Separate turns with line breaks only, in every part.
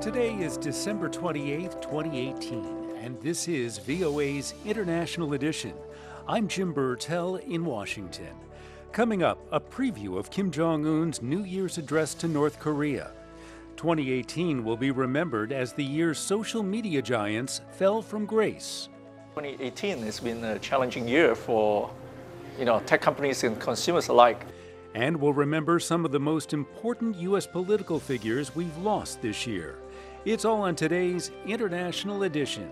Today is December 28th, 2018, and this is VOA's International Edition. I'm Jim Burtell in Washington. Coming up, a preview of Kim Jong-un's New Year's address to North Korea. 2018 will be remembered as the year social media giants fell from grace.
2018 has been a challenging year for, tech companies and consumers alike.
And we'll remember some of the most important U.S. political figures we've lost this year. It's all on today's International Edition.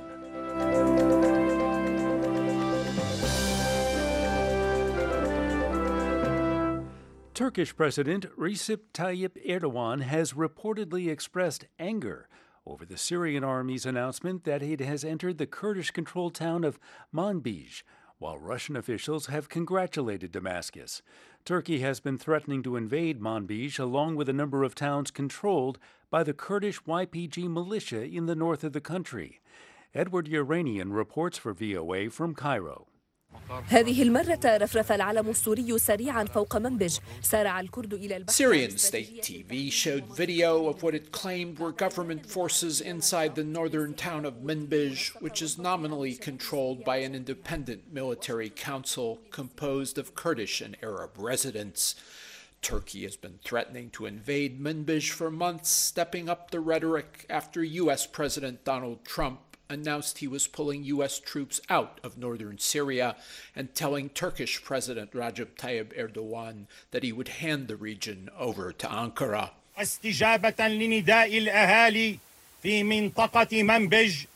Turkish President Recep Tayyip Erdogan has reportedly expressed anger over the Syrian army's announcement that it has entered the Kurdish-controlled town of Manbij, while Russian officials have congratulated Damascus. Turkey has been threatening to invade Manbij along with a number of towns controlled by the Kurdish YPG militia in the north of the country. Edward Uranian reports for VOA from Cairo.
هذه المرة رفرف العلم السوري سريعا فوق منبج سارع الكرد إلى البحر.
Syrian state TV showed video of what it claimed were government forces inside the northern town of Manbij, which is nominally controlled by an independent military council composed of Kurdish and Arab residents. Turkey has been threatening to invade Manbij for months, stepping up the rhetoric after U.S. President Donald Trump announced he was pulling U.S. troops out of northern Syria and telling Turkish President Recep Tayyip Erdogan that he would hand the region over to Ankara.
استجابة لنداء الأهالي في منطقة منبج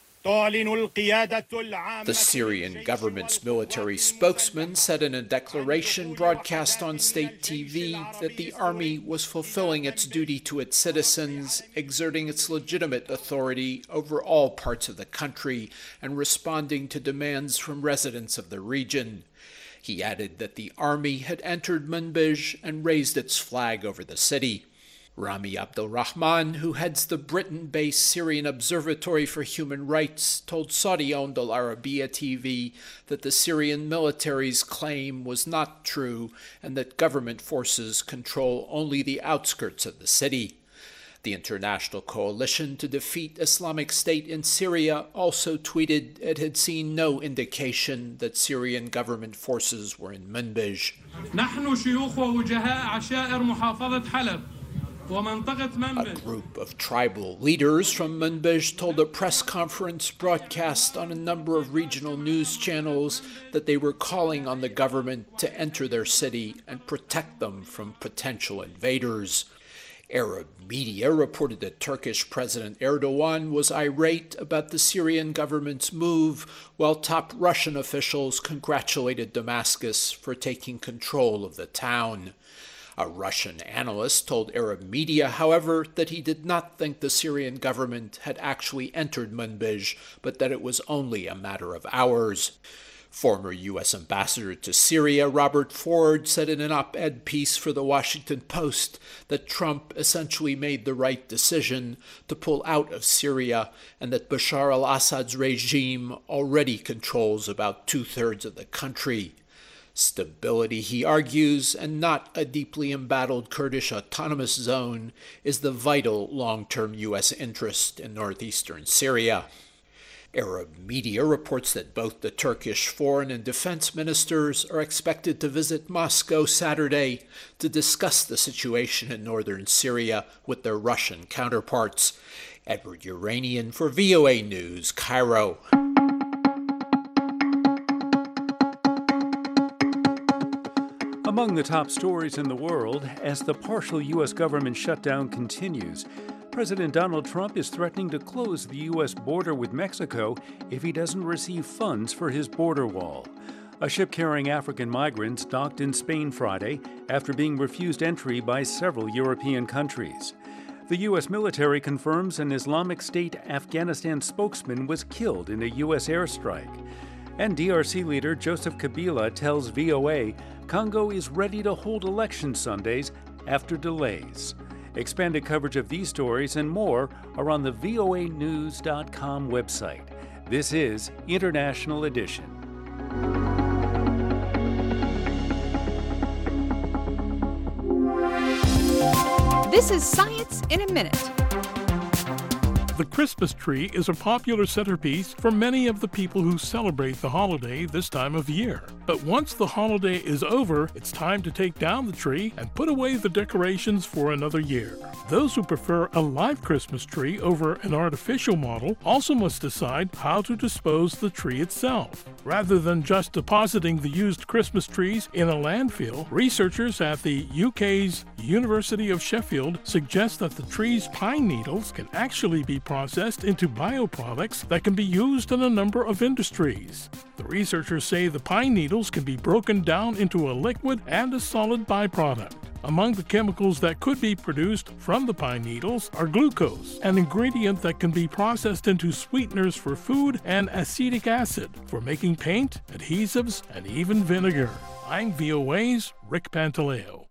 The Syrian government's military spokesman said in a declaration broadcast on state TV that the army was fulfilling its duty to its citizens, exerting its legitimate authority over all parts of the country, and responding to demands from residents of the region. He added that the army had entered Manbij and raised its flag over the city. Rami Abdulrahman, who heads the Britain-based Syrian Observatory for Human Rights, told Saudi-owned Al Arabiya TV that the Syrian military's claim was not true and that government forces control only the outskirts of the city. The International Coalition to Defeat Islamic State in Syria also tweeted it had seen no indication that Syrian government forces were in Manbij. A group of tribal leaders from Manbij told a press conference broadcast on a number of regional news channels that they were calling on the government to enter their city and protect them from potential invaders. Arab media reported that Turkish President Erdogan was irate about the Syrian government's move, while top Russian officials congratulated Damascus for taking control of the town. A Russian analyst told Arab media, however, that he did not think the Syrian government had actually entered Manbij, but that it was only a matter of hours. Former U.S. Ambassador to Syria Robert Ford said in an op-ed piece for the Washington Post that Trump essentially made the right decision to pull out of Syria and that Bashar al-Assad's regime already controls about two-thirds of the country. Stability, he argues, and not a deeply embattled Kurdish autonomous zone, is the vital long-term U.S. interest in northeastern Syria. Arab media reports that both the Turkish foreign and defense ministers are expected to visit Moscow Saturday to discuss the situation in northern Syria with their Russian counterparts. Edward Uranian for VOA News, Cairo.
Among the top stories in the world, as the partial U.S. government shutdown continues, President Donald Trump is threatening to close the U.S. border with Mexico if he doesn't receive funds for his border wall. A ship carrying African migrants docked in Spain Friday after being refused entry by several European countries. The U.S. military confirms an Islamic State Afghanistan spokesman was killed in a U.S. airstrike. And DRC leader Joseph Kabila tells VOA Congo is ready to hold election Sundays after delays. Expanded coverage of these stories and more are on the voanews.com website. This is International Edition.
This is Science in a Minute. The Christmas tree is a popular centerpiece for many of the people who celebrate the holiday this time of year. But once the holiday is over, it's time to take down the tree and put away the decorations for another year. Those who prefer a live Christmas tree over an artificial model also must decide how to dispose the tree itself. Rather than just depositing the used Christmas trees in a landfill, researchers at the UK's University of Sheffield suggest that the tree's pine needles can actually be processed into bioproducts that can be used in a number of industries. The researchers say the pine needles can be broken down into a liquid and a solid byproduct. Among the chemicals that could be produced from the pine needles are glucose, an ingredient that can be processed into sweeteners for food, and acetic acid for making paint, adhesives, and even vinegar. I'm VOA's Rick Pantaleo.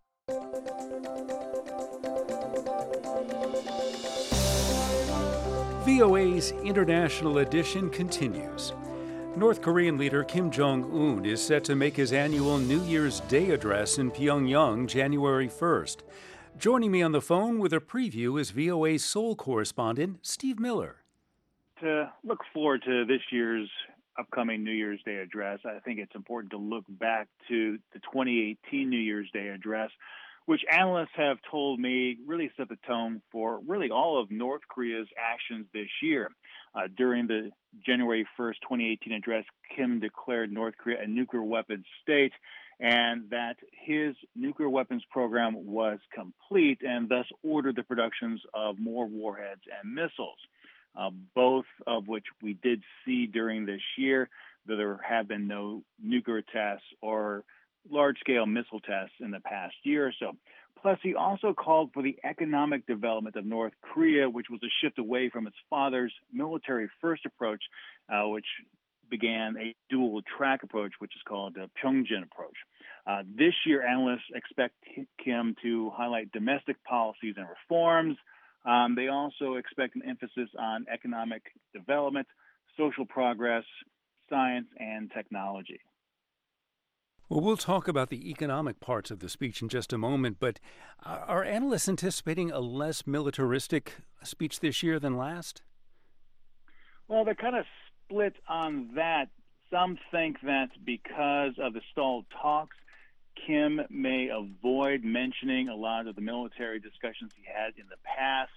VOA's International Edition continues. North Korean leader Kim Jong-un is set to make his annual New Year's Day address in Pyongyang January 1st. Joining me on the phone with a preview is VOA's Seoul correspondent Steve Miller.
To look forward to this year's upcoming New Year's Day address, I think it's important to look back to the 2018 New Year's Day address, which analysts have told me really set the tone for really all of North Korea's actions this year. During the January 1st, 2018 address, Kim declared North Korea a nuclear weapons state and that his nuclear weapons program was complete and thus ordered the productions of more warheads and missiles, both of which we did see during this year, though there have been no nuclear tests or large-scale missile tests in the past year or so. Plus, he also called for the economic development of North Korea, which was a shift away from its father's military-first approach, which began a dual-track approach, which is called the Pyongyang approach. This year, analysts expect Kim to highlight domestic policies and reforms. They also expect an emphasis on economic development, social progress, science, and technology.
Well, we'll talk about the economic parts of the speech in just a moment, but are analysts anticipating a less militaristic speech this year than last?
Well, they're kind of split on that. Some think that because of the stalled talks, Kim may avoid mentioning a lot of the military discussions he had in the past.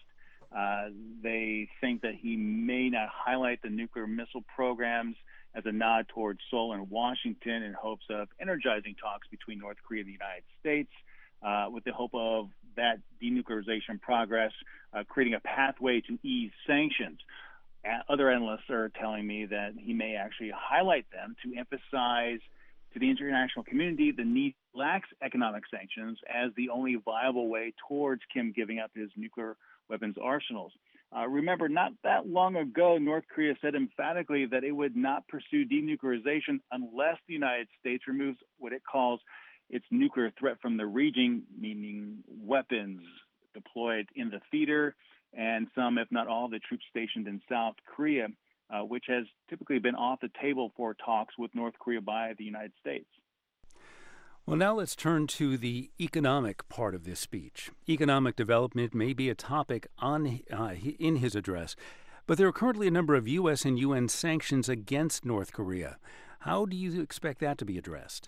They think that he may not highlight the nuclear missile programs as a nod towards Seoul and Washington in hopes of energizing talks between North Korea and the United States, with the hope of that denuclearization progress creating a pathway to ease sanctions. Other analysts are telling me that he may actually highlight them to emphasize to the international community the need to relax economic sanctions as the only viable way towards Kim giving up his nuclear weapons arsenals. Remember, not that long ago, North Korea said emphatically that it would not pursue denuclearization unless the United States removes what it calls its nuclear threat from the region, meaning weapons deployed in the theater and some, if not all, the troops stationed in South Korea, which has typically been off the table for talks with North Korea by the United States.
Well, now let's turn to the economic part of this speech. Economic development may be a topic in his address, but there are currently a number of U.S. and UN sanctions against North Korea. How do you expect that to be addressed?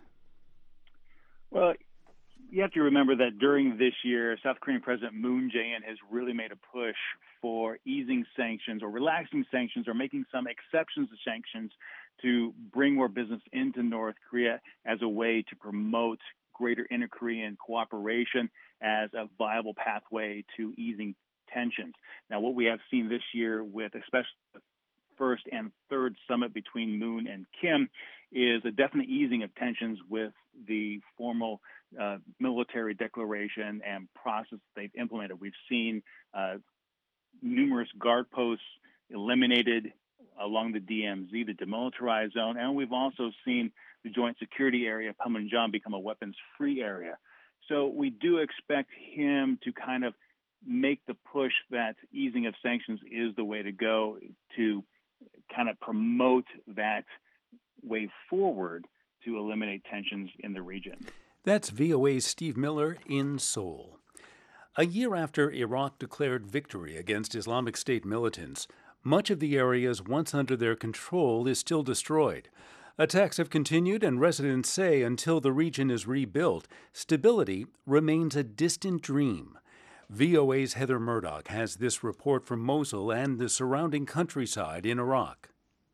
Well, you have to remember that during this year, South Korean President Moon Jae-in has really made a push for easing sanctions or relaxing sanctions or making some exceptions to sanctions to bring more business into North Korea as a way to promote greater inter-Korean cooperation as a viable pathway to easing tensions. Now, what we have seen this year with especially the first and third summit between Moon and Kim is a definite easing of tensions with the formal military declaration and process they've implemented. We've seen numerous guard posts eliminated along the DMZ, the demilitarized zone, and we've also seen the joint security area, Panmunjom, become a weapons-free area. So we do expect him to kind of make the push that easing of sanctions is the way to go to kind of promote that way forward to eliminate tensions in the region.
That's VOA's Steve Miller in Seoul. A year after Iraq declared victory against Islamic State militants, much of the areas once under their control is still destroyed. Attacks have continued, and residents say until the region is rebuilt, stability remains a distant dream. VOA's Heather Murdoch has this report from Mosul and the surrounding countryside in Iraq.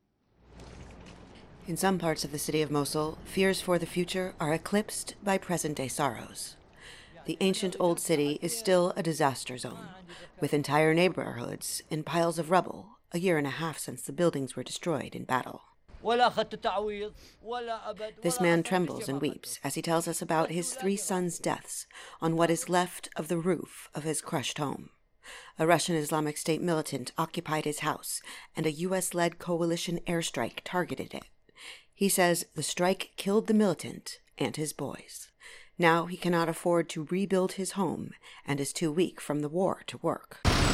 In some parts of the city of Mosul, fears for the future are eclipsed by present-day sorrows. The ancient old city is still a disaster zone, with entire neighborhoods in piles of rubble, a year and a half since the buildings were destroyed in battle. This man trembles and weeps as he tells us about his 3 sons' deaths on what is left of the roof of his crushed home. A Russian Islamic State militant occupied his house, and a U.S.-led coalition airstrike targeted it. He says the strike killed the militant and his boys. Now he cannot afford to rebuild his home and is too weak from the war to work.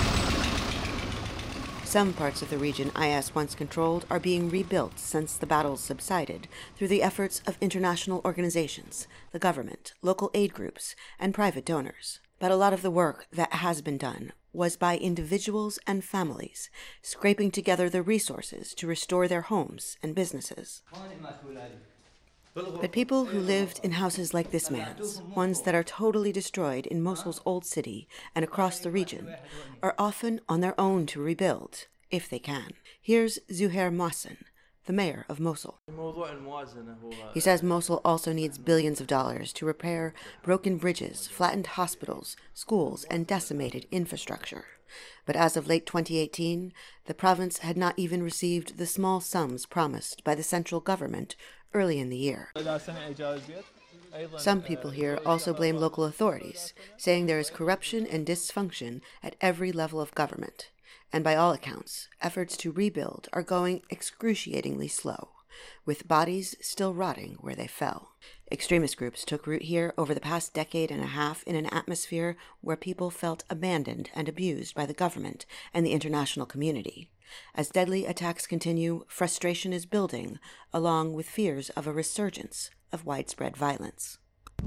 Some parts of the region IS once controlled are being rebuilt since the battles subsided through the efforts of international organizations, the government, local aid groups, and private donors. But a lot of the work that has been done was by individuals and families, scraping together the resources to restore their homes and businesses. But people who lived in houses like this man's, ones that are totally destroyed in Mosul's old city and across the region, are often on their own to rebuild, if they can. Here's Zuhair Mohsen, the mayor of Mosul. He says Mosul also needs billions of dollars to repair broken bridges, flattened hospitals, schools, and decimated infrastructure. But as of late 2018, the province had not even received the small sums promised by the central government early in the year. Some people here also blame local authorities, saying there is corruption and dysfunction at every level of government. And by all accounts, efforts to rebuild are going excruciatingly slow, with bodies still rotting where they fell. Extremist groups took root here over the past decade and a half in an atmosphere where people felt abandoned and abused by the government and the international community. As deadly attacks continue, frustration is building, along with fears of a resurgence of widespread violence.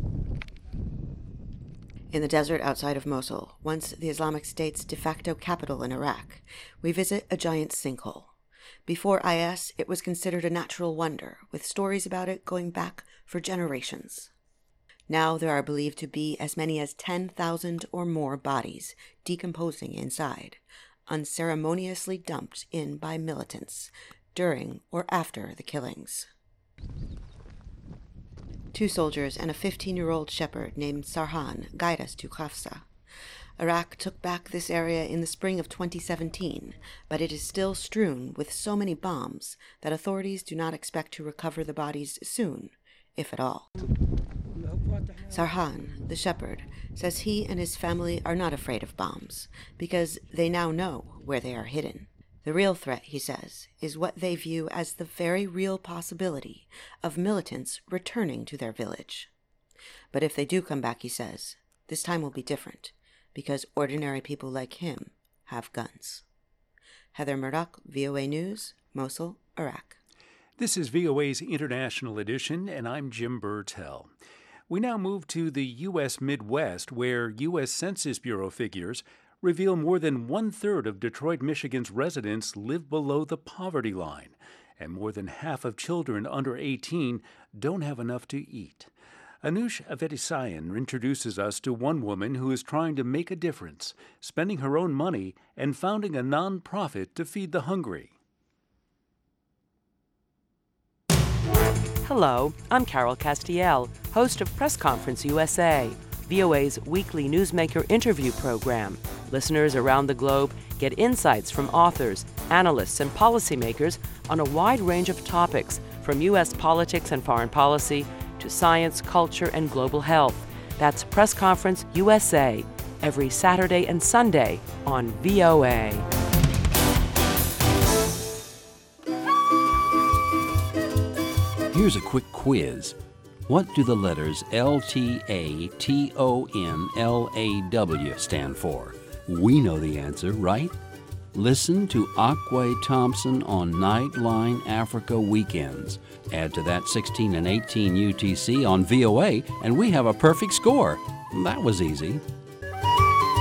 In the desert outside of Mosul, once the Islamic State's de facto capital in Iraq, we visit a giant sinkhole. Before IS, it was considered a natural wonder, with stories about it going back for generations. Now there are believed to be as many as 10,000 or more bodies decomposing inside, unceremoniously dumped in by militants during or after the killings. 2 soldiers and a 15-year-old shepherd named Sarhan guide us to Hafsa. Iraq took back this area in the spring of 2017, but it is still strewn with so many bombs that authorities do not expect to recover the bodies soon, if at all. Sarhan, the shepherd, says he and his family are not afraid of bombs, because they now know where they are hidden. The real threat, he says, is what they view as the very real possibility of militants returning to their village. But if they do come back, he says, this time will be different, because ordinary people like him have guns. Heather Murdoch, VOA News, Mosul, Iraq.
This is VOA's International Edition, and I'm Jim Burtell. We now move to the U.S. Midwest, where U.S. Census Bureau figures reveal more than 1/3 of Detroit, Michigan's residents live below the poverty line, and more than half of children under 18 don't have enough to eat. Anush Avedisayan introduces us to one woman who is trying to make a difference, spending her own money and founding a non-profit to feed the hungry.
Hello, I'm Carol Castiel, host of Press Conference USA, VOA's weekly newsmaker interview program. Listeners around the globe get insights from authors, analysts, and policymakers on a wide range of topics, from U.S. politics and foreign policy to science, culture, and global health. That's Press Conference USA, every Saturday and Sunday on VOA.
Here's a quick quiz. What do the letters LTATONLAW stand for? We know the answer, right? Listen to Akwe Thompson on Nightline Africa Weekends. Add to that 16 and 18 UTC on VOA, and we have a perfect score. That was easy.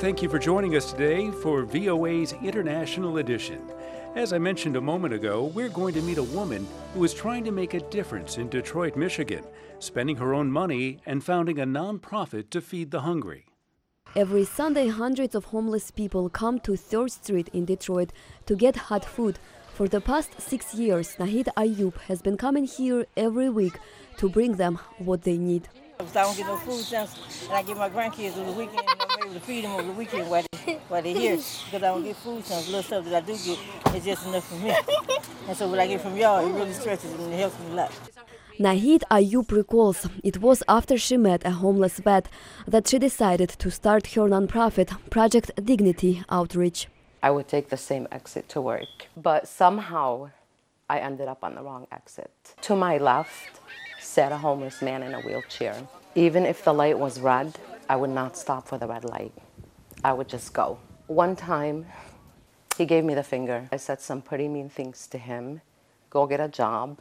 thank you for joining us today for VOA's International Edition. As I mentioned a moment ago, we're going to meet a woman who is trying to make a difference in Detroit, Michigan, spending her own money and founding a nonprofit to feed the hungry.
Every Sunday, hundreds of homeless people come to 3rd Street in Detroit to get hot food. For the past 6 years, Nahid Ayub has been coming here every week to bring them what they need.
If I don't get no food stamps, and I get my grandkids over the weekend, and I'm able to feed them over the weekend while they're here. Because I don't get food stamps, little stuff that I do get is just enough for me. And so what I get from y'all, it really stretches and it helps me a lot.
Nahid Ayub recalls it was after she met a homeless vet that she decided to start her nonprofit, Project Dignity Outreach.
I would take the same exit to work, but somehow I ended up on the wrong exit. To my left sat a homeless man in a wheelchair. Even if the light was red, I would not stop for the red light. I would just go. One time, he gave me the finger. I said some pretty mean things to him. Go get a job.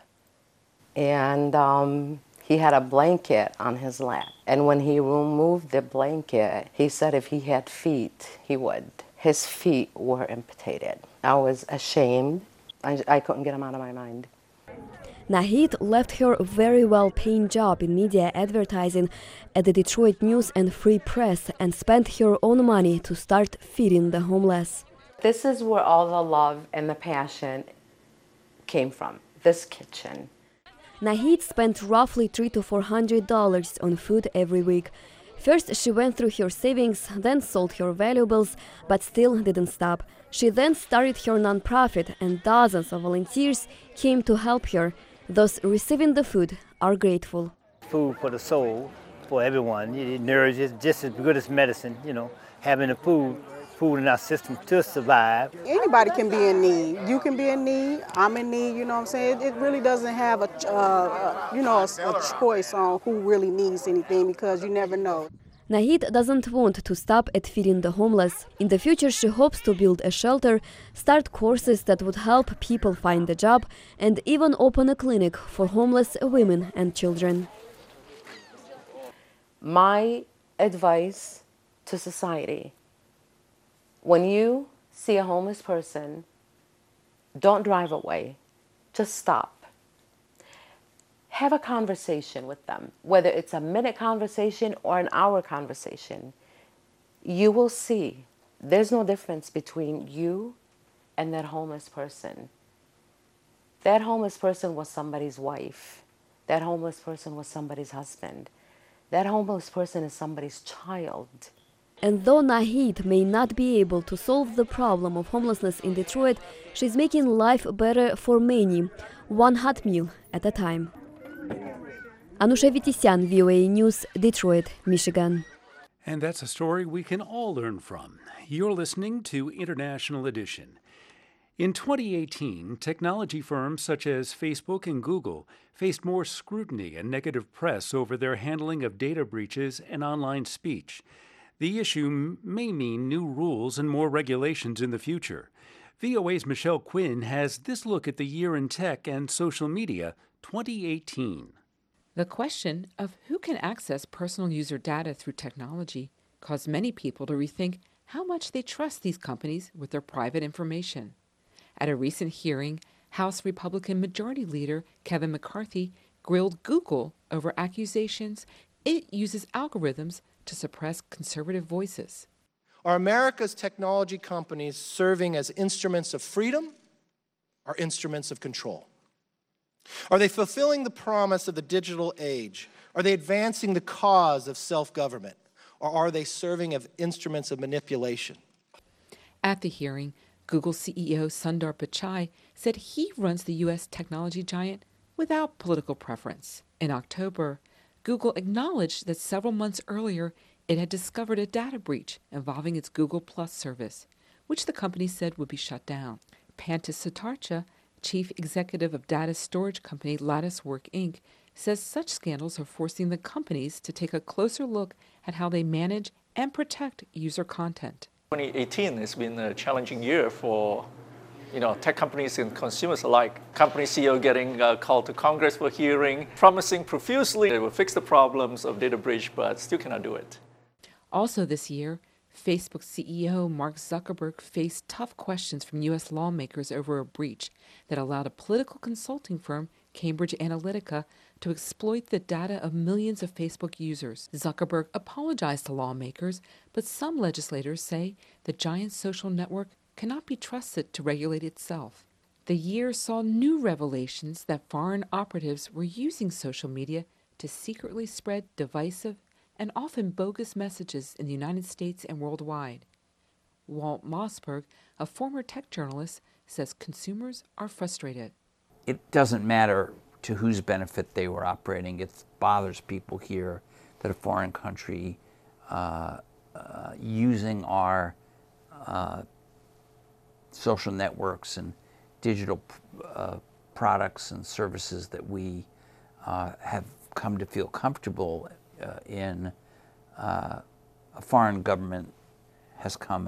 And he had a blanket on his lap. And when he removed the blanket, he said if he had feet, he would. His feet were amputated. I was ashamed. I couldn't get him out of my mind.
Nahid left her very well-paying job in media advertising at the Detroit News and Free Press and spent her own money to start feeding the homeless.
This is where all the love and the passion came from, this kitchen.
Nahid spent roughly $300 to $400 on food every week. First, she went through her savings, then sold her valuables, but still didn't stop. She then started her nonprofit, and dozens of volunteers came to help her. Those receiving the food are grateful.
Food for the soul, for everyone. It nourishes just as good as medicine, having the food in our system to survive.
Anybody can be in need. You can be in need, I'm in need, you know what I'm saying? It really doesn't have a choice on who really needs anything because you never know.
Nahid doesn't want to stop at feeding the homeless. In the future, she hopes to build a shelter, start courses that would help people find a job, and even open a clinic for homeless women and children.
My advice to society: when you see a homeless person, don't drive away, just stop. Have a conversation with them, whether it's a minute conversation or an hour conversation. You will see there's no difference between you and that homeless person. That homeless person was somebody's wife. That homeless person was somebody's husband. That homeless person is somebody's child.
And though Nahid may not be able to solve the problem of homelessness in Detroit, she's making life better for many, one hot meal at a time. Anusha Vitisyan, VOA News, Detroit, Michigan.
And that's a story we can all learn from. You're listening to International Edition. In 2018, technology firms such as Facebook and Google faced more scrutiny and negative press over their handling of data breaches and online speech. The issue may mean new rules and more regulations in the future. VOA's Michelle Quinn has this look at the year in tech and social media 2018.
The question of who can access personal user data through technology caused many people to rethink how much they trust these companies with their private information. At a recent hearing, House Republican Majority Leader Kevin McCarthy grilled Google over accusations it uses algorithms to suppress conservative voices.
Are America's technology companies serving as instruments of freedom or instruments of control? Are they fulfilling the promise of the digital age? Are they advancing the cause of self-government? Or are they serving as instruments of manipulation?
At the hearing, Google CEO Sundar Pichai said he runs the U.S. technology giant without political preference. In October, Google acknowledged that several months earlier it had discovered a data breach involving its Google Plus service, which the company said would be shut down. Pantas Satarcha, chief executive of data storage company Latticework Inc., says such scandals are forcing the companies to take a closer look at how they manage and protect user content.
2018 has been a challenging year for tech companies and consumers alike. Company CEO getting called to Congress for hearing, promising profusely they will fix the problems of data breach, but still cannot do it.
Also this year, Facebook CEO Mark Zuckerberg faced tough questions from U.S. lawmakers over a breach that allowed a political consulting firm, Cambridge Analytica, to exploit the data of millions of Facebook users. Zuckerberg apologized to lawmakers, but some legislators say the giant social network cannot be trusted to regulate itself. The year saw new revelations that foreign operatives were using social media to secretly spread divisive and often bogus messages in the United States and worldwide. Walt Mossberg, a former tech journalist, says consumers are frustrated.
It doesn't matter to whose benefit they were operating. It bothers people here that a foreign country using our social networks and digital products and services that we have come to feel comfortable in, a foreign government has come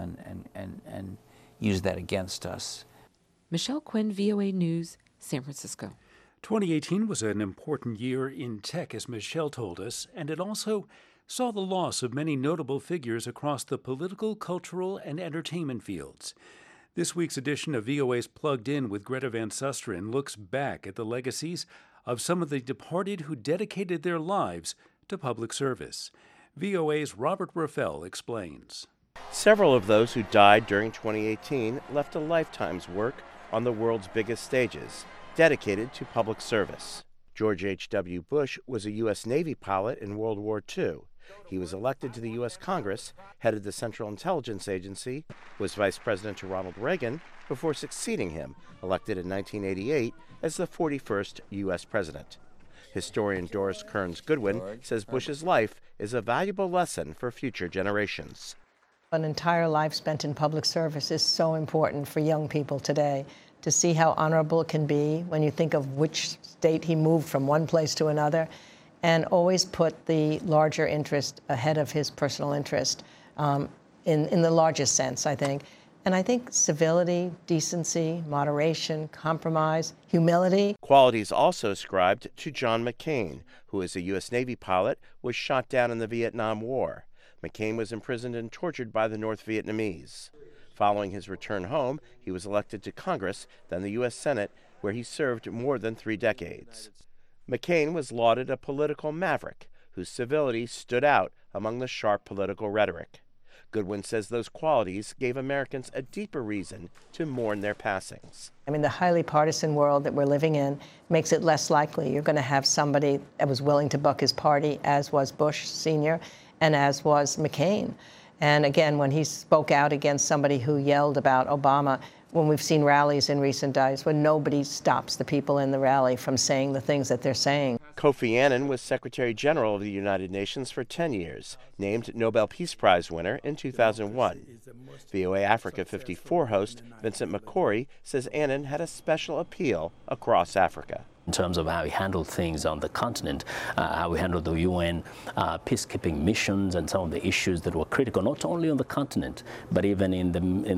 and used that against us.
Michelle Quinn, VOA News, San Francisco.
2018 was an important year in tech, as Michelle told us, and it also saw the loss of many notable figures across the political, cultural, and entertainment fields. This week's edition of VOA's Plugged In with Greta Van Susteren looks back at the legacies of some of the departed who dedicated their lives to public service. VOA's Robert Raffel explains.
Several of those who died during 2018 left a lifetime's work on the world's biggest stages, dedicated to public service. George H.W. Bush was a U.S. Navy pilot in World War II. He was elected to the U.S. Congress, headed the Central Intelligence Agency, was vice president to Ronald Reagan before succeeding him, elected in 1988 as the 41st U.S. president. Historian Doris Kearns Goodwin says Bush's life is a valuable lesson for future generations.
An entire life spent in public service is so important for young people today, to see how honorable it can be when you think of which state he moved from one place to another, and always put the larger interest ahead of his personal interest, in the largest sense, I think. And I think civility, decency, moderation, compromise, humility.
Qualities also ascribed to John McCain, who as a U.S. Navy pilot was shot down in the Vietnam War. McCain was imprisoned and tortured by the North Vietnamese. Following his return home, he was elected to Congress, then the U.S. Senate, where he served more than 3 decades. McCain was lauded a political maverick whose civility stood out among the sharp political rhetoric. Goodwin says those qualities gave Americans a deeper reason to mourn their passings.
I mean, the highly partisan world that we're living in makes it less likely you're going to have somebody that was willing to buck his party, as was Bush Sr. and as was McCain. And again, when he spoke out against somebody who yelled about Obama, when we've seen rallies in recent days when nobody stops the people in the rally from saying the things that they're saying.
Kofi Annan was Secretary General of the United Nations for 10 years, named Nobel Peace Prize winner in 2001. VOA Africa 54 host Vincent McCory says Annan had a special appeal across Africa.
In terms of how he handled things on the continent, how he handled the UN peacekeeping missions and some of the issues that were critical, not only on the continent, but even in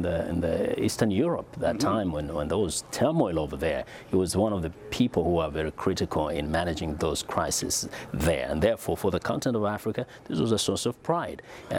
the Eastern Europe that time when there was turmoil over there. He was one of the people who were very critical in managing those crises there. And therefore, for the continent of Africa, this was a source of pride.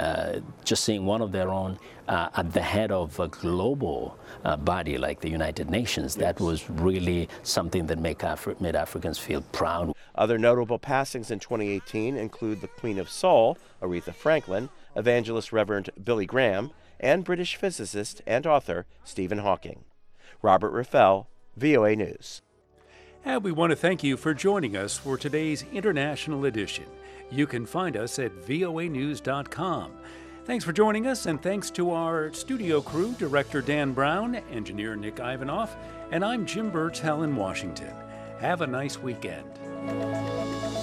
Just seeing one of their own at the head of a global body like the United Nations, that was really something that made Africans feel proud.
Other notable passings in 2018 include the Queen of Soul, Aretha Franklin, evangelist Reverend Billy Graham, and British physicist and author Stephen Hawking. Robert Raffel, VOA News.
And we want to thank you for joining us for today's International Edition. You can find us at voanews.com. Thanks for joining us, and thanks to our studio crew, Director Dan Brown, Engineer Nick Ivanoff, and I'm Jim Burtell in Washington. Have a nice weekend.